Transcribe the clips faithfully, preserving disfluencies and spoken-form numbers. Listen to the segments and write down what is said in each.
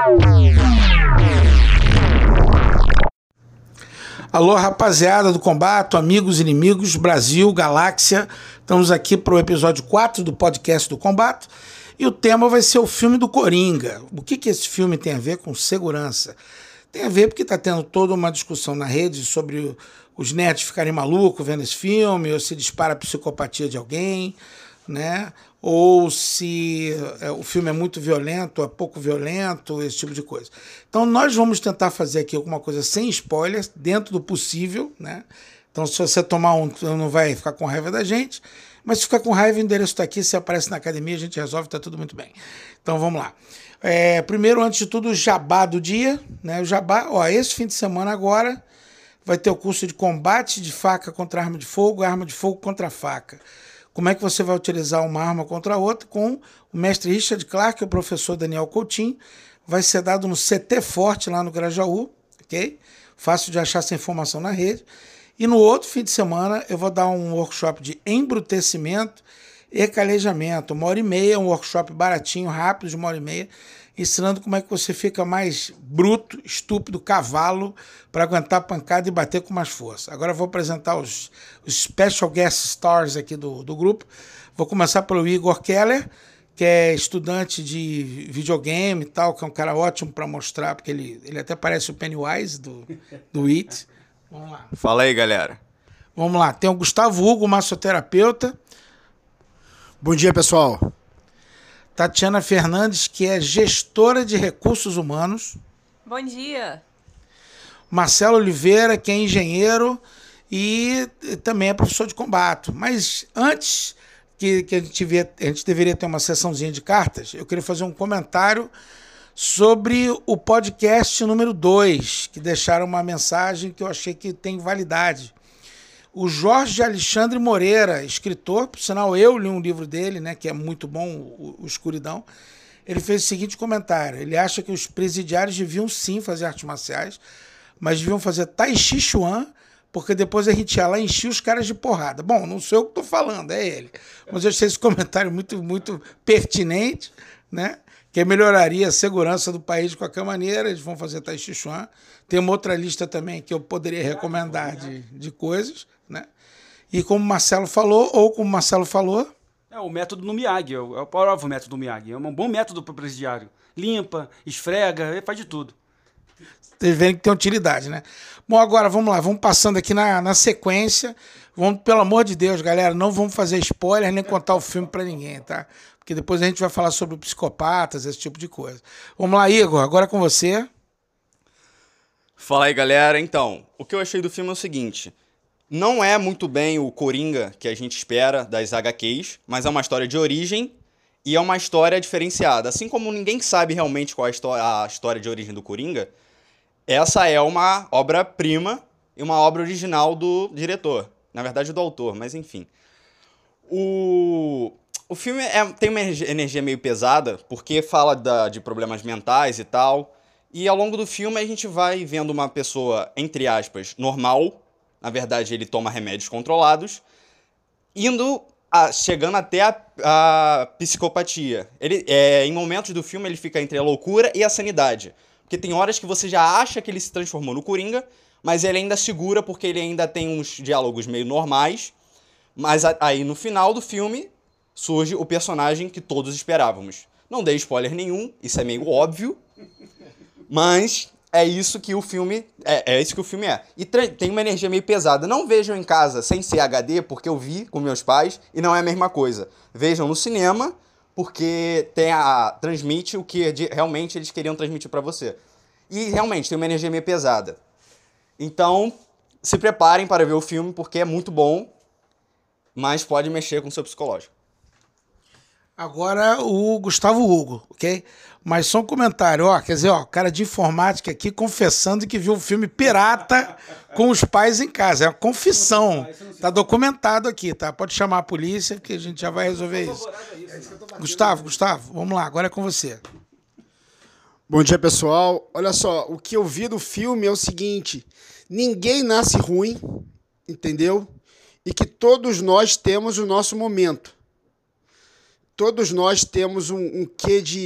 Alô, rapaziada do Combate, amigos, inimigos, Brasil, galáxia. Estamos aqui para o episódio quatro do podcast do Combate. E o tema vai ser o filme do Coringa. O que, que esse filme tem a ver com segurança? Tem a ver porque está tendo toda uma discussão na rede sobre os nerds ficarem malucos vendo esse filme, ou se dispara a psicopatia de alguém, né? Ou se é, o filme é muito violento, é pouco violento, esse tipo de coisa. Então nós vamos tentar fazer aqui alguma coisa sem spoilers, dentro do possível, né? Então se você tomar um, não vai ficar com raiva da gente, mas se ficar com raiva, o endereço está aqui, se aparece na academia, a gente resolve, está tudo muito bem. Então vamos lá. É, primeiro, antes de tudo, o jabá do dia, né? O jabá, ó, esse fim de semana agora vai ter o curso de combate de faca contra arma de fogo, arma de fogo contra faca. Como é que você vai utilizar uma arma contra a outra? Com o mestre Richard Clark, o professor Daniel Coutinho. Vai ser dado no C T Forte, lá no Grajaú, ok? Fácil de achar essa informação na rede. E no outro fim de semana eu vou dar um workshop de embrutecimento e calejamento. Uma hora e meia, um workshop baratinho, rápido, de uma hora e meia, ensinando como é que você fica mais bruto, estúpido, cavalo, para aguentar pancada e bater com mais força. Agora eu vou apresentar os, os special guest stars aqui do, do grupo. Vou começar pelo Igor Keller, que é estudante de videogame e tal, que é um cara ótimo para mostrar, porque ele, ele até parece o Pennywise do, do It. Vamos lá. Fala aí, galera. Vamos lá. Tem o Gustavo Hugo, massoterapeuta. Bom dia, pessoal. Tatiana Fernandes, que é gestora de recursos humanos. Bom dia. Marcelo Oliveira, que é engenheiro e também é professor de combate. Mas antes que, que a, gente vê, a gente deveria ter uma sessãozinha de cartas, eu queria fazer um comentário sobre o podcast número dois, que deixaram uma mensagem que eu achei que tem validade. O Jorge Alexandre Moreira, escritor, por sinal eu li um livro dele, né, que é muito bom, o, o Escuridão, ele fez o seguinte comentário: ele acha que os presidiários deviam sim fazer artes marciais, mas deviam fazer Tai Chi Chuan, porque depois a gente ia lá e enchia os caras de porrada. Bom, não sou eu que estou falando, é ele. Mas eu achei esse comentário muito, muito pertinente, né? Que melhoraria a segurança do país de qualquer maneira. Eles vão fazer Tai Chi Chuan. Tem uma outra lista também que eu poderia recomendar de, de coisas, né? E como o Marcelo falou, ou como o Marcelo falou... É o método do Miyagi, é o, é o próprio método do Miyagi. É um bom método para o presidiário. Limpa, esfrega, ele faz de tudo. Vocês verem que tem utilidade, né? Bom, agora vamos lá, vamos passando aqui na, na sequência. Vamos, pelo amor de Deus, galera, não vamos fazer spoiler nem contar o filme para ninguém, tá? Porque depois a gente vai falar sobre psicopatas, esse tipo de coisa. Vamos lá, Igor, agora é com você. Fala aí, galera. Então, o que eu achei do filme é o seguinte: não é muito bem o Coringa que a gente espera das agá quês, mas é uma história de origem e é uma história diferenciada. Assim como ninguém sabe realmente qual é a história, a história de origem do Coringa, essa é uma obra-prima e uma obra original do diretor. Na verdade, do autor, mas enfim. O... O filme é, tem uma energia meio pesada, porque fala da, de problemas mentais e tal. E ao longo do filme a gente vai vendo uma pessoa, entre aspas, normal. Na verdade, ele toma remédios controlados. Indo, a, chegando até a, a psicopatia. Ele, é, em momentos do filme ele fica entre a loucura e a sanidade. Porque tem horas que você já acha que ele se transformou no Coringa, mas ele ainda segura porque ele ainda tem uns diálogos meio normais. Mas a, aí no final do filme surge o personagem que todos esperávamos. Não dei spoiler nenhum, isso é meio óbvio, mas é isso que o filme é, é isso que o filme é. E tem uma energia meio pesada. Não vejam em casa sem ser agá dê, porque eu vi com meus pais e não é a mesma coisa. Vejam no cinema, porque tem a, transmite o que de, realmente eles queriam transmitir para você. E realmente tem uma energia meio pesada. Então, se preparem para ver o filme, porque é muito bom, mas pode mexer com o seu psicológico. Agora o Gustavo Hugo, ok? Mas só um comentário, ó, quer dizer, ó, cara de informática aqui confessando que viu um filme pirata com os pais em casa. É uma confissão. Tá documentado aqui, tá? Pode chamar a polícia que a gente já vai resolver isso. Gustavo, Gustavo, vamos lá, agora é com você. Bom dia, pessoal. Olha só, o que eu vi do filme é o seguinte: ninguém nasce ruim, entendeu? E que todos nós temos o nosso momento. Todos nós temos um, um quê de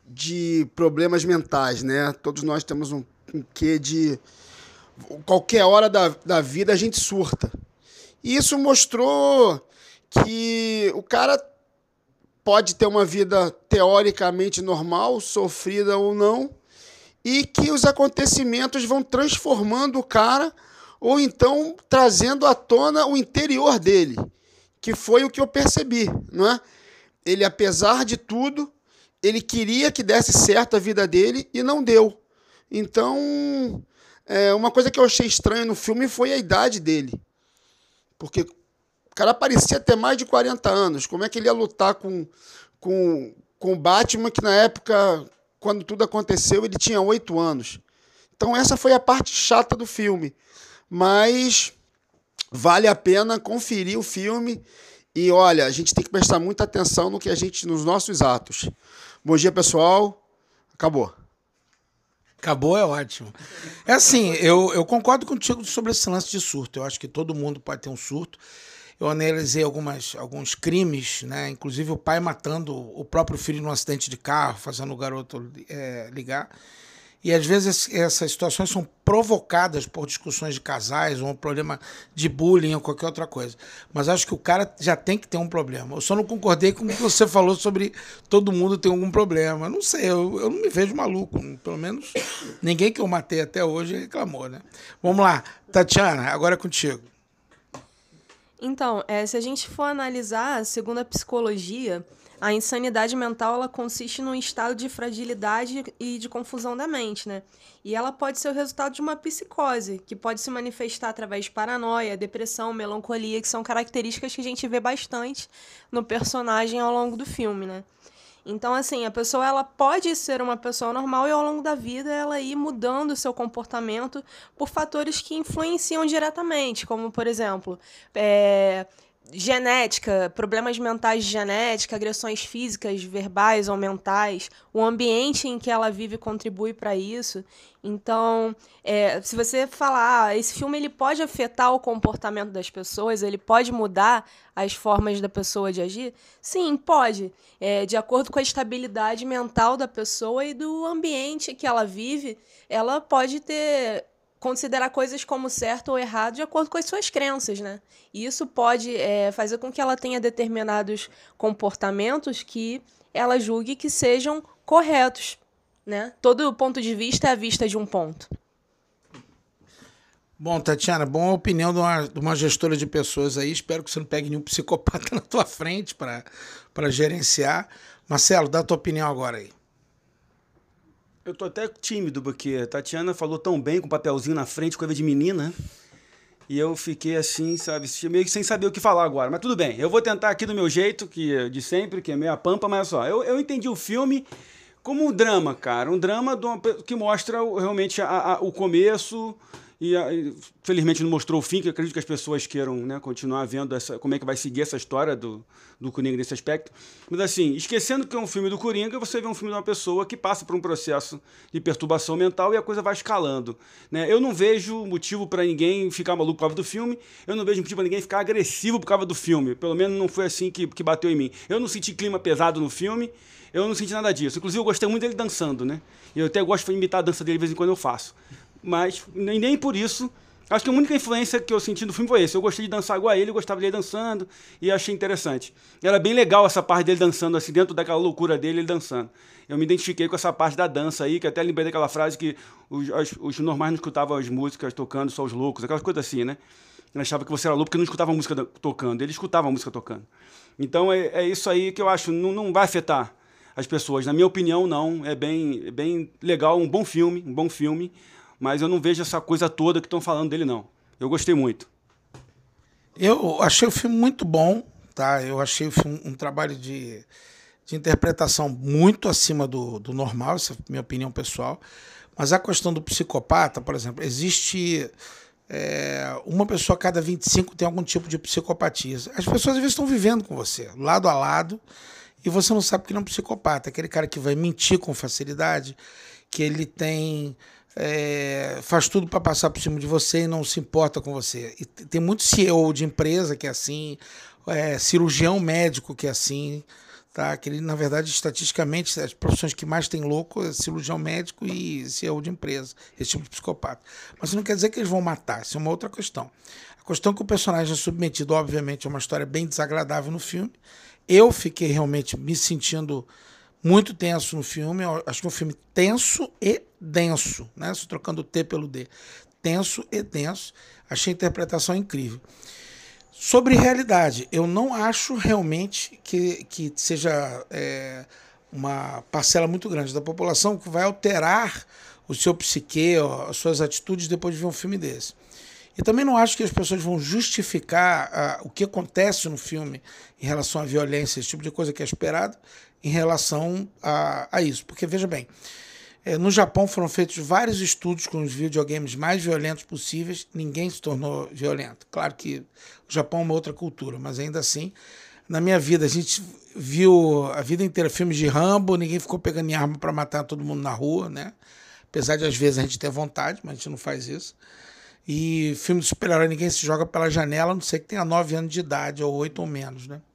de problemas mentais, né? Todos nós temos um, um quê de... Qualquer hora da, da vida a gente surta. E isso mostrou que o cara pode ter uma vida teoricamente normal, sofrida ou não, e que os acontecimentos vão transformando o cara ou então trazendo à tona o interior dele, que foi o que eu percebi, não é? Ele, apesar de tudo, ele queria que desse certo a vida dele e não deu. Então, é, uma coisa que eu achei estranha no filme foi a idade dele. Porque o cara parecia ter mais de quarenta anos. Como é que ele ia lutar com, com, com o Batman, que na época, quando tudo aconteceu, ele tinha oito anos. Então essa foi a parte chata do filme. Mas vale a pena conferir o filme. E olha, a gente tem que prestar muita atenção no que a gente, nos nossos atos. Bom dia, pessoal. Acabou. Acabou, é ótimo. É assim, eu, eu concordo contigo sobre esse lance de surto. Eu acho que todo mundo pode ter um surto. Eu analisei algumas, alguns crimes, né? Inclusive o pai matando o próprio filho num acidente de carro, fazendo o garoto é, ligar. E às vezes essas situações são provocadas por discussões de casais, ou um problema de bullying ou qualquer outra coisa. Mas acho que o cara já tem que ter um problema. Eu só não concordei com o que você falou sobre todo mundo ter algum problema. Não sei, eu, eu não me vejo maluco. Pelo menos ninguém que eu matei até hoje reclamou, né? Vamos lá, Tatiana, agora é contigo. Então, é, se a gente for analisar, segundo a psicologia, a insanidade mental ela consiste num estado de fragilidade e de confusão da mente, né? E ela pode ser o resultado de uma psicose, que pode se manifestar através de paranoia, depressão, melancolia, que são características que a gente vê bastante no personagem ao longo do filme, né? Então, assim, a pessoa ela pode ser uma pessoa normal e ao longo da vida ela ir mudando o seu comportamento por fatores que influenciam diretamente, como, por exemplo, é, genética, problemas mentais de genética, agressões físicas, verbais ou mentais, o ambiente em que ela vive contribui para isso. Então, é, se você falar, ah, esse filme ele pode afetar o comportamento das pessoas, ele pode mudar as formas da pessoa de agir? Sim, pode. É, de acordo com a estabilidade mental da pessoa e do ambiente que ela vive, ela pode ter... considerar coisas como certo ou errado de acordo com as suas crenças, né? E isso pode é, fazer com que ela tenha determinados comportamentos que ela julgue que sejam corretos, né? Todo ponto de vista é a vista de um ponto. Bom, Tatiana, boa opinião de uma, de uma gestora de pessoas aí. Espero que você não pegue nenhum psicopata na tua frente para para gerenciar. Marcelo, dá a tua opinião agora aí. Eu tô até tímido, porque a Tatiana falou tão bem com o papelzinho na frente, coisa de menina, e eu fiquei assim, sabe, meio que sem saber o que falar agora. Mas tudo bem, eu vou tentar aqui do meu jeito, que de sempre, que é meio a pampa, mas só, eu, eu entendi o filme como um drama, cara, um drama de uma, que mostra realmente a, a, o começo... E, e felizmente não mostrou o fim, que eu acredito que as pessoas queiram, né, continuar vendo essa, como é que vai seguir essa história do, do Coringa nesse aspecto. Mas assim, esquecendo que é um filme do Coringa, você vê um filme de uma pessoa que passa por um processo de perturbação mental e a coisa vai escalando, né? Eu não vejo motivo para ninguém ficar maluco por causa do filme, eu não vejo motivo para ninguém ficar agressivo por causa do filme. Pelo menos não foi assim que, que bateu em mim. Eu não senti clima pesado no filme, eu não senti nada disso. Inclusive eu gostei muito dele dançando, né? E eu até gosto de imitar a dança dele de vez em quando eu faço. Mas nem, nem por isso, acho que a única influência que eu senti no filme foi esse. Eu gostei de dançar igual a ele, eu gostava dele dançando e achei interessante. Era bem legal essa parte dele dançando, assim, dentro daquela loucura dele, ele dançando. Eu me identifiquei com essa parte da dança aí, que até lembrei daquela frase que os, os, os normais não escutavam as músicas tocando, só os loucos, aquelas coisas assim, né? Eu achava que você era louco porque não escutava a música tocando, ele escutava a música tocando. Então é, é isso aí que eu acho, não, não vai afetar as pessoas. Na minha opinião, não. É bem, é bem legal, um bom filme, um bom filme. Mas eu não vejo essa coisa toda que estão falando dele, não. Eu gostei muito. Eu achei o filme muito bom, tá? Eu achei o filme um trabalho de, de interpretação muito acima do, do normal, essa é a minha opinião pessoal. Mas a questão do psicopata, por exemplo, existe é, uma pessoa a cada vinte e cinco tem algum tipo de psicopatia. As pessoas às vezes estão vivendo com você, lado a lado, e você não sabe que ele é um psicopata. Aquele cara que vai mentir com facilidade, que ele tem... É, faz tudo para passar por cima de você e não se importa com você. E tem muito C E O de empresa que é assim, é, cirurgião médico que é assim, tá? Que ele, na verdade, estatisticamente, as profissões que mais tem louco é cirurgião médico e C E O de empresa, esse tipo de psicopata. Mas isso não quer dizer que eles vão matar, isso é uma outra questão. A questão é que o personagem é submetido, obviamente, a uma história bem desagradável no filme. Eu fiquei realmente me sentindo muito tenso no filme. Eu acho que é um filme tenso e denso, né? Estou trocando o T pelo D. Tenso e denso. Achei a interpretação incrível. Sobre realidade, eu não acho realmente que, que seja é, uma parcela muito grande da população que vai alterar o seu psique, as suas atitudes depois de ver um filme desse. E também não acho que as pessoas vão justificar ah, o que acontece no filme em relação à violência, esse tipo de coisa que é esperado, em relação a, a isso. Porque, veja bem, é, no Japão foram feitos vários estudos com os videogames mais violentos possíveis, ninguém se tornou violento. Claro que o Japão é uma outra cultura, mas ainda assim, na minha vida, a gente viu a vida inteira filmes de Rambo, ninguém ficou pegando em arma para matar todo mundo na rua, né? Apesar de às vezes a gente ter vontade, mas a gente não faz isso. E filme de super-herói, ninguém se joga pela janela, a não ser que tenha nove anos de idade, ou oito ou menos, né?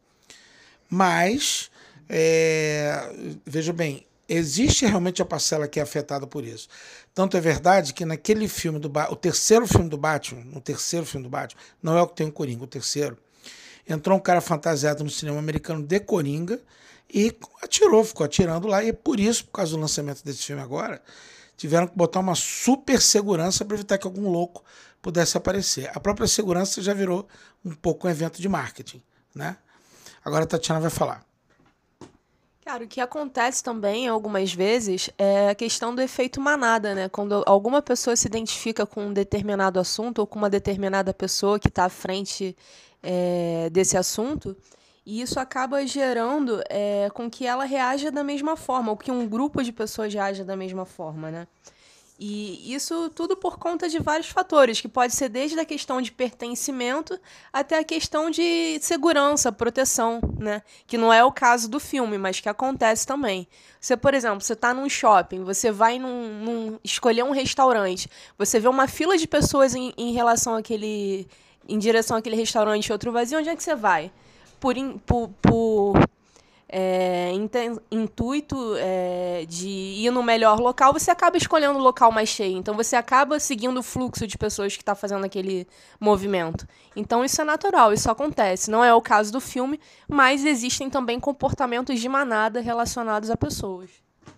Mas, é, veja bem, existe realmente a parcela que é afetada por isso. Tanto é verdade que naquele filme do Batman, o terceiro filme do Batman, no terceiro filme do Batman, não é o que tem o Coringa, o terceiro, entrou um cara fantasiado no cinema americano de Coringa e atirou, ficou atirando lá, e é por isso, por causa do lançamento desse filme agora, tiveram que botar uma super segurança para evitar que algum louco pudesse aparecer. A própria segurança já virou um pouco um evento de marketing, né? Agora a Tatiana vai falar. Cara, o que acontece também algumas vezes é a questão do efeito manada, né? Quando alguma pessoa se identifica com um determinado assunto ou com uma determinada pessoa que está à frente é, desse assunto, e isso acaba gerando é, com que ela reaja da mesma forma, ou que um grupo de pessoas reaja da mesma forma, né? E isso tudo por conta de vários fatores, que pode ser desde a questão de pertencimento até a questão de segurança, proteção, né? Que não é o caso do filme, mas que acontece também. Você, por exemplo, você está num shopping, você vai num, num, escolher um restaurante, você vê uma fila de pessoas em, em relação àquele, em direção àquele restaurante e outro vazio, onde é que você vai? Por, por, por é, intuito é, de ir no melhor local, você acaba escolhendo o local mais cheio. Então, você acaba seguindo o fluxo de pessoas que está fazendo aquele movimento. Então, isso é natural, isso acontece. Não é o caso do filme, mas existem também comportamentos de manada relacionados a pessoas.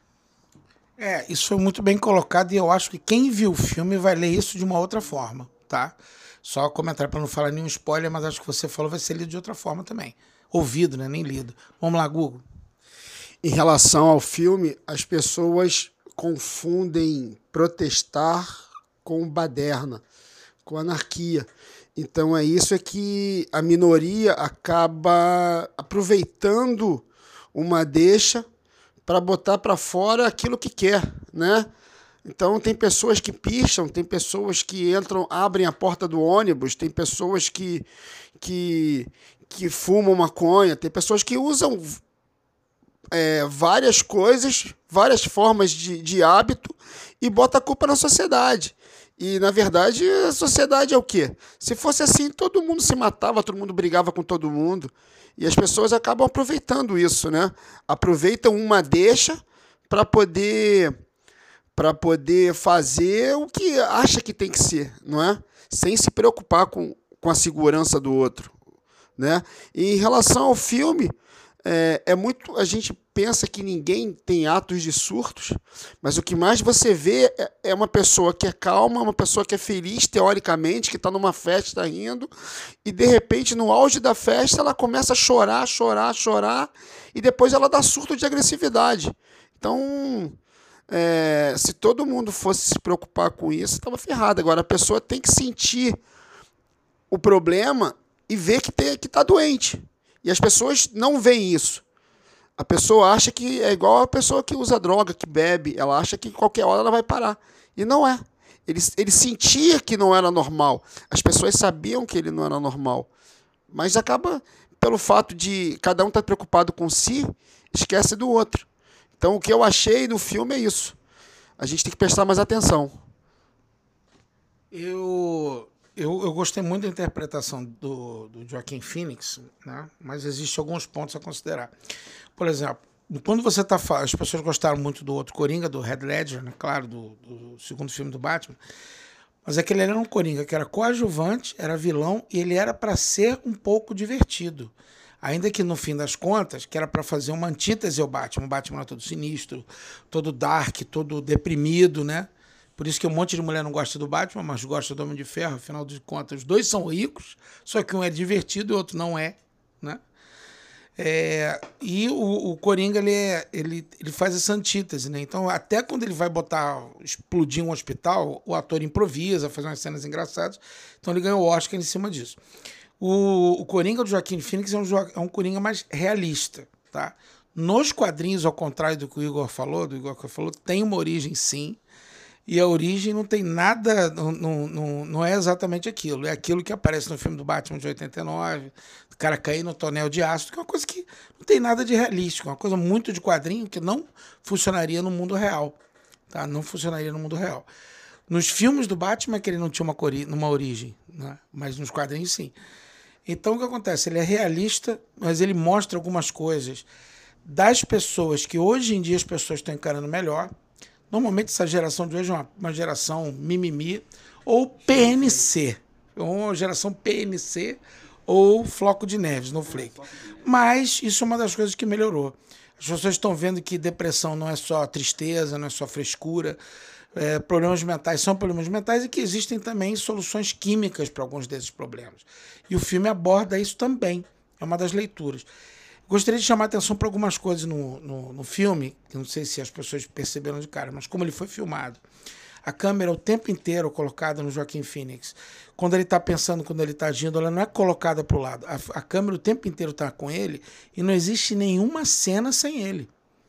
É, isso foi muito bem colocado e eu acho que quem viu o filme vai ler isso de uma outra forma, tá? Só comentário para não falar nenhum spoiler, mas acho que você falou vai ser lido de outra forma também. Ouvido, né? Nem lido. Vamos lá, Google. Em relação ao filme, as pessoas confundem protestar com baderna, com anarquia. Então é isso é que a minoria acaba aproveitando uma deixa para botar para fora aquilo que quer, né? Então tem pessoas que picham, tem pessoas que entram, abrem a porta do ônibus, tem pessoas que, que, que fumam maconha, tem pessoas que usam é, várias coisas, várias formas de, de hábito e bota a culpa na sociedade. E, na verdade, a sociedade é o quê? Se fosse assim, todo mundo se matava, todo mundo brigava com todo mundo. E as pessoas acabam aproveitando isso, né? Aproveitam uma deixa para poder... para poder fazer o que acha que tem que ser, não é? Sem se preocupar com, com a segurança do outro, né? E em relação ao filme, é, é muito, a gente pensa que ninguém tem atos de surtos, mas o que mais você vê é, é uma pessoa que é calma, uma pessoa que é feliz, teoricamente, que está numa festa rindo, e de repente, no auge da festa, ela começa a chorar, chorar, chorar, e depois ela dá surto de agressividade. Então... É, se todo mundo fosse se preocupar com isso, estava ferrado. Agora, a pessoa tem que sentir o problema e ver que está doente. E as pessoas não veem isso. A pessoa acha que é igual a pessoa que usa droga, que bebe. Ela acha que qualquer hora ela vai parar. E não é. Ele, ele sentia que não era normal. As pessoas sabiam que ele não era normal. Mas acaba, pelo fato de cada um estar preocupado com si, esquece do outro. Então, o que eu achei no filme é isso. A gente tem que prestar mais atenção. Eu, eu, eu gostei muito da interpretação do, do Joaquin Phoenix, né? Mas existem alguns pontos a considerar. por exemplo, quando você tá falando, as pessoas gostaram muito do outro Coringa, do Heath Ledger, né? Claro, do, do segundo filme do Batman, mas aquele era um Coringa que era coadjuvante, era vilão e ele era para ser um pouco divertido. Ainda que no fim das contas, que era para fazer uma antítese ao Batman, o Batman era todo sinistro, todo dark, todo deprimido, né? Por isso que um monte de mulher não gosta do Batman, mas gosta do Homem de Ferro, afinal de contas, os dois são ricos, só que um é divertido e o outro não é, né? É, e o, o Coringa, ele, é, ele, ele faz essa antítese, né? Então, até quando ele vai botar, explodir um hospital, o ator improvisa, faz umas cenas engraçadas. Então, ele ganhou o Oscar em cima disso. O, o Coringa do Joaquin Phoenix é um, é um Coringa mais realista, tá? Nos quadrinhos, ao contrário do que o Igor falou, do Igor que falou, tem uma origem, sim. E a origem não tem nada, não, não, não é exatamente aquilo. É aquilo que aparece no filme do Batman de oitenta e nove, o cara cair no tonel de ácido, que é uma coisa que não tem nada de realístico, é uma coisa muito de quadrinho que não funcionaria no mundo real. Tá? Não funcionaria no mundo real. Nos filmes do Batman é que ele não tinha uma, cori uma origem, né? Mas nos quadrinhos sim. Então o que acontece? Ele é realista, mas ele mostra algumas coisas das pessoas que hoje em dia as pessoas estão encarando melhor. Normalmente essa geração de hoje é uma, uma geração mimimi ou P N C, ou uma geração P N C ou floco de neve, snowflake. Mas isso é uma das coisas que melhorou. As pessoas estão vendo que depressão não é só tristeza, não é só frescura, é, problemas mentais são problemas mentais e que existem também soluções químicas para alguns desses problemas. E o filme aborda isso também, é uma das leituras. Gostaria de chamar a atenção para algumas coisas no, no, no filme, que não sei se as pessoas perceberam de cara, mas como ele foi filmado. A câmera o tempo inteiro colocada no Joaquin Phoenix. Quando ele está pensando, quando ele está agindo, ela não é colocada para o lado. A, a câmera o tempo inteiro está com ele e não existe nenhuma cena sem ele.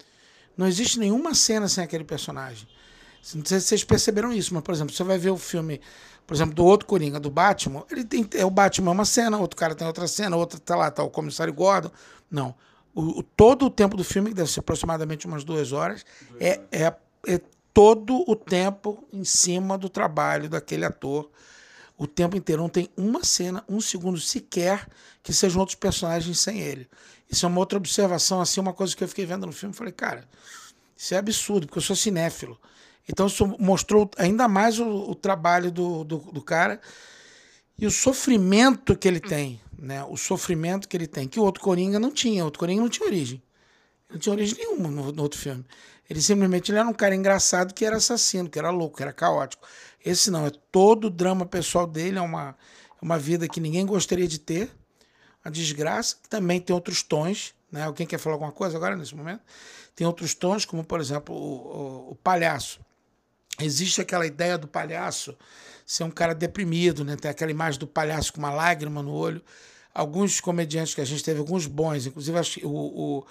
Não existe nenhuma cena sem aquele personagem. Não sei se vocês perceberam isso, mas, por exemplo, você vai ver o filme, por exemplo, do outro Coringa, do Batman, ele tem, é, o Batman é uma cena, outro cara tem outra cena, outro tá lá, tá o comissário Gordon. Não. O, o, todo o tempo do filme, que deve ser aproximadamente umas duas horas, é, é, é todo o tempo em cima do trabalho daquele ator. O tempo inteiro. Não tem uma cena, um segundo sequer, que sejam outros personagens sem ele. Isso é uma outra observação, assim, uma coisa que eu fiquei vendo no filme. Falei, cara, isso é absurdo, porque eu sou cinéfilo. Então isso mostrou ainda mais o, o trabalho do, do, do cara e o sofrimento que ele tem, né? O sofrimento que ele tem, que o outro Coringa não tinha. O outro Coringa não tinha origem. Não tinha origem nenhuma no, no outro filme. Ele simplesmente ele era um cara engraçado que era assassino, que era louco, que era caótico. Esse não, é todo o drama pessoal dele, é uma, uma vida que ninguém gostaria de ter, uma desgraça, que também tem outros tons, né? Alguém quer falar alguma coisa agora, nesse momento? Tem outros tons, como, por exemplo, o, o, o palhaço. Existe aquela ideia do palhaço ser um cara deprimido, né? Tem aquela imagem do palhaço com uma lágrima no olho. Alguns comediantes que a gente teve, alguns bons, inclusive acho que o... o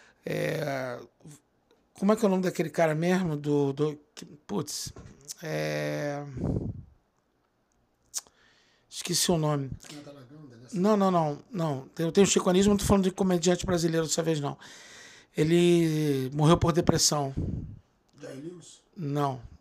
é, como é que é o nome daquele cara mesmo? Do, do, putz, é, esqueci o nome. Não, não, não, não. Eu tenho chicanismo, não estou falando de comediante brasileiro dessa vez, não. Ele morreu por depressão. Não.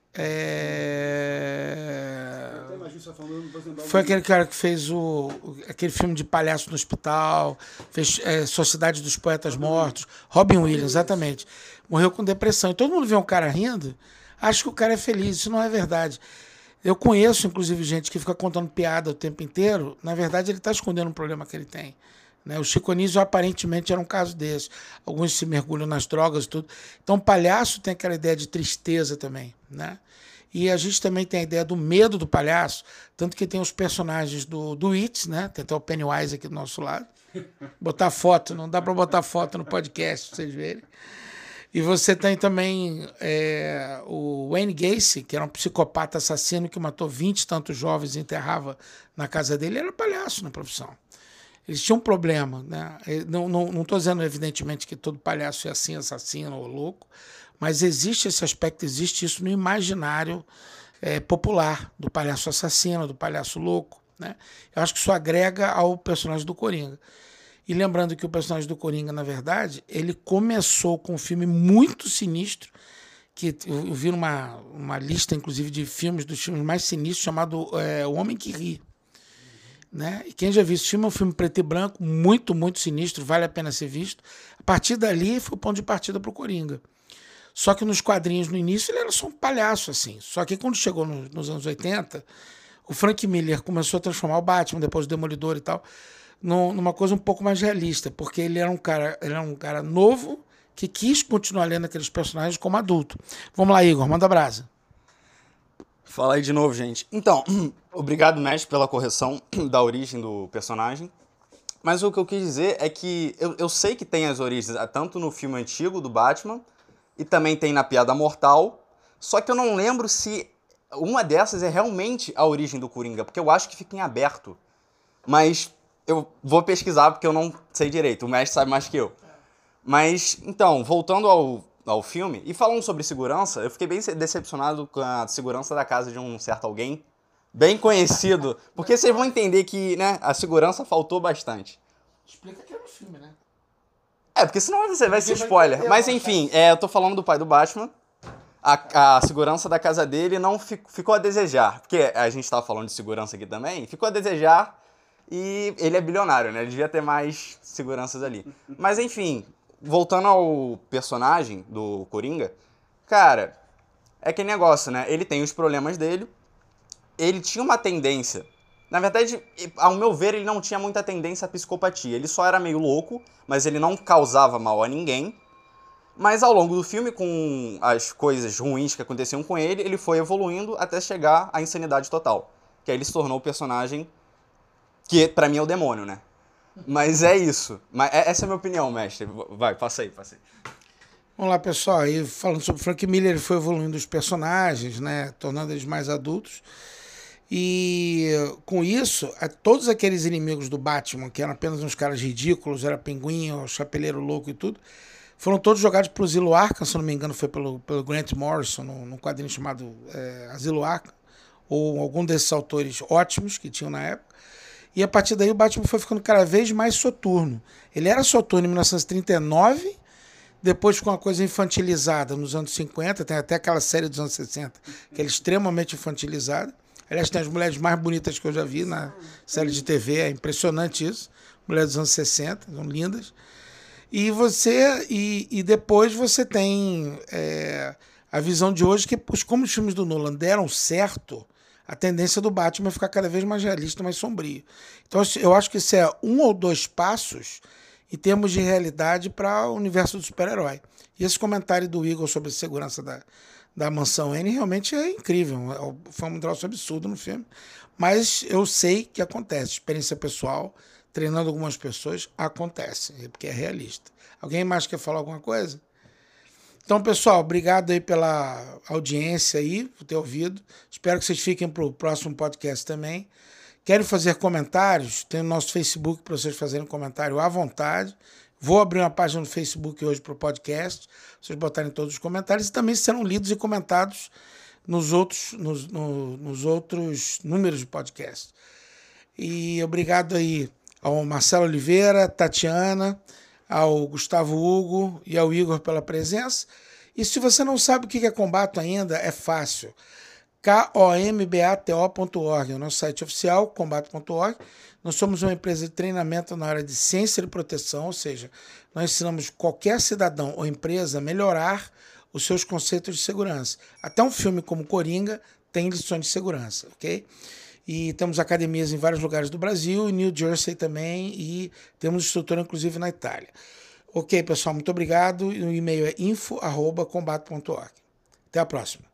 É... Foi aquele cara que fez o, aquele filme de palhaço no hospital, fez é, Sociedade dos Poetas Mortos. Robin Williams, exatamente. Morreu com depressão. E todo mundo vê um cara rindo, acha que o cara é feliz. Isso não é verdade. Eu conheço, inclusive, gente que fica contando piada o tempo inteiro. Na verdade, ele está escondendo um problema que ele tem. Né? O Chico Anísio aparentemente era um caso desse. Alguns se mergulham nas drogas e tudo. Então, palhaço tem aquela ideia de tristeza também, né? E a gente também tem a ideia do medo do palhaço, tanto que tem os personagens do, do It, né? Tem até o Pennywise aqui do nosso lado. Botar foto, não dá para botar foto no podcast, pra vocês verem. E você tem também é, o Wayne Gacy, que era um psicopata assassino que matou vinte e tantos jovens e enterrava na casa dele. Ele era palhaço na profissão. Eles tinham um problema, né? Não estou não, não dizendo, evidentemente, que todo palhaço é assim, assassino ou louco, mas existe esse aspecto, existe isso no imaginário é, popular, do palhaço assassino, do palhaço louco, né? Eu acho que isso agrega ao personagem do Coringa. E lembrando que o personagem do Coringa, na verdade, ele começou com um filme muito sinistro, que eu vi uma, uma lista, inclusive, de filmes, dos filmes mais sinistros, chamado é, O Homem que Ri. né? E quem já viu esse filme é um filme preto e branco, muito, muito sinistro, vale a pena ser visto. A partir dali foi o ponto de partida para o Coringa. Só que nos quadrinhos, no início, ele era só um palhaço, assim. Só que quando chegou no, nos anos oitenta, o Frank Miller começou a transformar o Batman, depois o Demolidor e tal, no, numa coisa um pouco mais realista, porque ele era um cara, ele era um cara novo que quis continuar lendo aqueles personagens como adulto. Vamos lá, Igor, manda brasa. Fala aí de novo, gente. Então, obrigado, mestre, pela correção da origem do personagem. Mas o que eu quis dizer é que eu, eu sei que tem as origens, tanto no filme antigo do Batman, e também tem na Piada Mortal, só que eu não lembro se uma dessas é realmente a origem do Coringa, porque eu acho que fica em aberto. Mas eu vou pesquisar porque eu não sei direito, o mestre sabe mais que eu. Mas, então, voltando ao... ao filme, e falando sobre segurança, eu fiquei bem decepcionado com a segurança da casa de um certo alguém, bem conhecido, porque vocês vão entender que, né, a segurança faltou bastante. Explica que é no filme, né? É, porque senão você vai ser spoiler. Mas enfim, é, eu tô falando do pai do Batman, a, a segurança da casa dele não fico, ficou a desejar, porque a gente tava falando de segurança aqui também, ficou a desejar e ele é bilionário, né, ele devia ter mais seguranças ali. Mas enfim... Voltando ao personagem do Coringa, cara, é que negócio, né? Ele tem os problemas dele, ele tinha uma tendência... Na verdade, ao meu ver, ele não tinha muita tendência à psicopatia. Ele só era meio louco, mas ele não causava mal a ninguém. Mas ao longo do filme, com as coisas ruins que aconteciam com ele, ele foi evoluindo até chegar à insanidade total. Que aí ele se tornou o personagem que, pra mim, é o demônio, né? Mas é isso. Mas essa é a minha opinião, mestre. Vai, passa aí, passa aí. Vamos lá, pessoal. E falando sobre Frank Miller, ele foi evoluindo os personagens, né? Tornando eles mais adultos. E com isso, todos aqueles inimigos do Batman, que eram apenas uns caras ridículos, era Pinguim, o Chapeleiro Louco e tudo, foram todos jogados para o Asilo Arkham, se não me engano foi pelo, pelo Grant Morrison, num, num quadrinho chamado é, Asilo Arkham, ou algum desses autores ótimos que tinham na época. E a partir daí o Batman foi ficando cada vez mais soturno. Ele era soturno em mil novecentos e trinta e nove, depois ficou uma coisa infantilizada nos anos cinquenta, tem até aquela série dos anos sessenta, que é extremamente infantilizada. Aliás, tem as mulheres mais bonitas que eu já vi na série de T V, é impressionante isso. Mulheres dos anos sessenta, são lindas. E você e, e depois você tem é, a visão de hoje que, como os filmes do Nolan deram certo, a tendência do Batman é ficar cada vez mais realista, mais sombrio. Então eu acho que isso é um ou dois passos em termos de realidade para o universo do super-herói. E esse comentário do Igor sobre a segurança da, da Mansão N realmente é incrível. Foi um troço absurdo no filme. Mas eu sei que acontece. Experiência pessoal, treinando algumas pessoas, acontece. Porque é realista. Alguém mais quer falar alguma coisa? Então, pessoal, obrigado aí pela audiência aí, por ter ouvido. Espero que vocês fiquem para o próximo podcast também. Querem fazer comentários? Tem o nosso Facebook para vocês fazerem comentário à vontade. Vou abrir uma página no Facebook hoje para o podcast, vocês botarem todos os comentários e também serão lidos e comentados nos outros, nos, no, nos outros números de podcast. E obrigado aí ao Marcelo Oliveira, Tatiana, ao Gustavo Hugo e ao Igor pela presença. E se você não sabe o que é Combato ainda, é fácil. combato ponto org, é o nosso site oficial, combato ponto org. Nós somos uma empresa de treinamento na área de ciência de proteção, ou seja, nós ensinamos qualquer cidadão ou empresa a melhorar os seus conceitos de segurança. Até um filme como Coringa tem lições de segurança, ok? E temos academias em vários lugares do Brasil, em New Jersey também, e temos estrutura inclusive na Itália. Ok, pessoal, muito obrigado. O e-mail é info arroba combato ponto org. Até a próxima.